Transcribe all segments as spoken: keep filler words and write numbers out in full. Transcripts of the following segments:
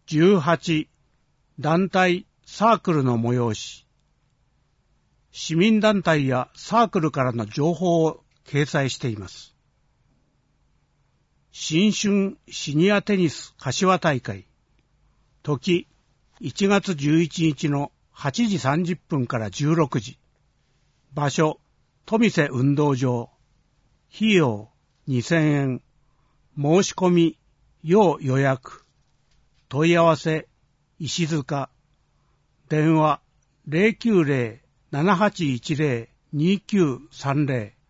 じゅうはち団体サークルの催し、市民団体やサークルからの情報を掲載しています。新春シニアテニス柏大会、時いちがつじゅういちにちのはちじさんじゅっぷんからじゅうろくじ、場所富瀬運動場、費用にせんえん、申し込み要予約、問い合わせ石塚、電話 ゼロきゅうゼロ ななはちいちゼロ にきゅうさんゼロ、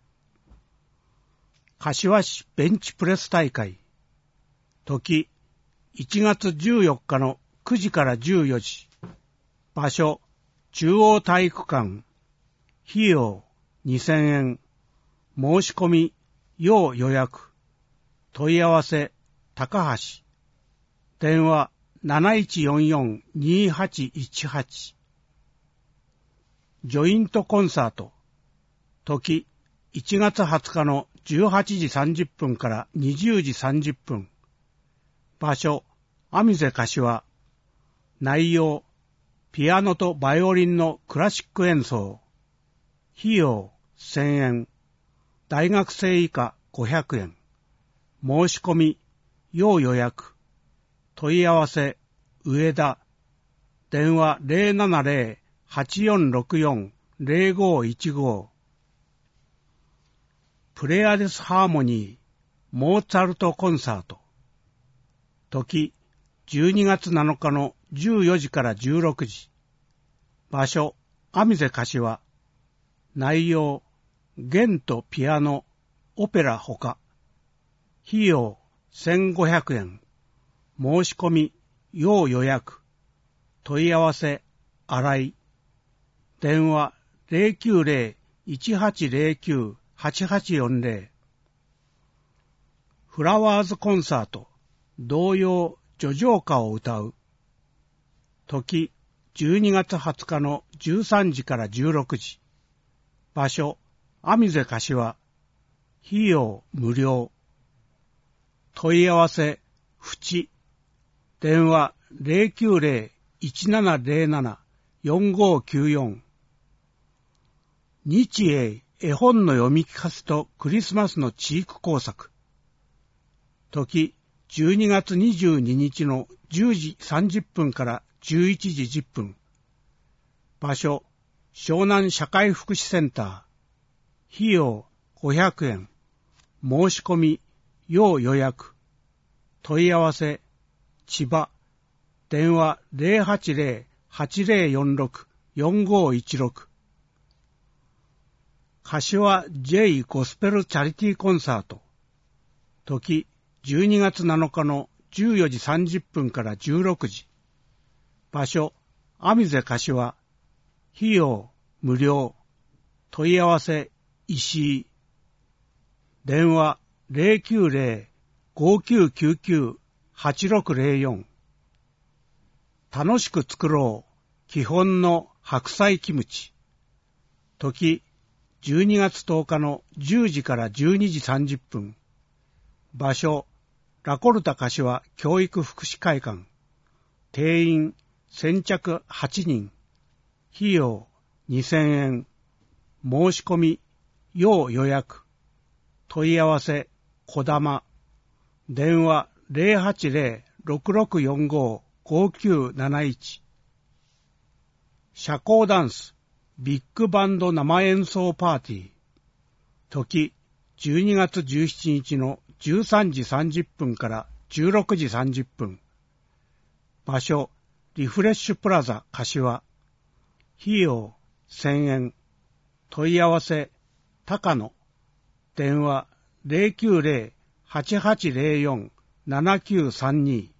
柏市ベンチプレス大会、時いちがつじゅうよっかのくじからじゅうよじ、場所中央体育館、費用にせんえん、申し込み要予約、問い合わせ高橋、電話 なないちよんよん にはちいちはち、ジョイントコンサート、時いちがつはつかのじゅうはちじさんじゅっぷんからにじゅうじさんじゅっぷん、場所アミゼ柏、内容ピアノとバイオリンのクラシック演奏、費用せんえん、大学生以下ごひゃくえん、申し込み要予約、問い合わせ上田、電話 ゼロななゼロ はちよんろくよん ゼロごいちご、プレアデスハーモニーモーツァルトコンサート、時じゅうにがつなのかのじゅうよじからじゅうろくじ、場所アミゼ柏、内容弦とピアノ、オペラほか、費用せんごひゃくえん、申し込み要予約、問い合わせ新井、電話 ゼロきゅうゼロ いちはちゼロきゅう はちはちよんゼロ、フラワーズコンサート童謡叙情歌を歌う、時じゅうにがつはつかのじゅうさんじからじゅうろくじ、場所アミゼ柏、費用無料、問い合わせふち、電話 ゼロきゅうゼロ いちななゼロなな よんごきゅうよん、日英絵本の読み聞かせとクリスマスの知育工作、時じゅうにがつにじゅうににちのじゅうじさんじゅっぷんからじゅういちじじゅっぷん、場所湘南社会福祉センター、費用ごひゃくえん、申し込み要予約、問い合わせ千葉、電話 ゼロはちゼロ はちゼロよんろく よんごいちろく、柏 J ゴスペルチャリティーコンサート、時じゅうにがつなのかのじゅうよじさんじゅっぷんからじゅうろくじ、場所アミゼ柏、費用無料、問い合わせ石井、電話 ゼロきゅうゼロ ごきゅうきゅうきゅう はちろくゼロよん、楽しく作ろう基本の白菜キムチ、時じゅうにがつとおかのじゅうじからじゅうにじさんじゅっぷん、場所ラコルタ柏教育福祉会館、定員先着はちにん、費用にせんえん、申し込み要予約、問い合わせこだま、電話 ゼロはちゼロ ろくろくよんご ごきゅうなないち、社交ダンスビッグバンド生演奏パーティー、時じゅうにがつじゅうしちにちのじゅうさんじさんじゅっぷんからじゅうろくじさんじゅっぷん、場所リフレッシュプラザ柏、費用せんえん、問い合わせ高野、電話 ゼロきゅうゼロ はちはちゼロよん ななきゅうさんに、